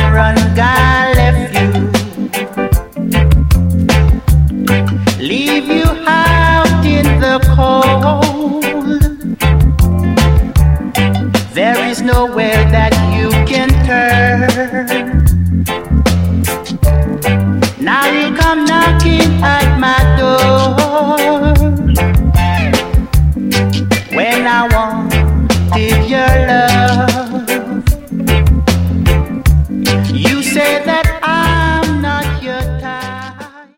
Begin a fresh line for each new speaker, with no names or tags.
foreign guy left you, leave you out in the cold. There is nowhere that you can turn. Now you come now.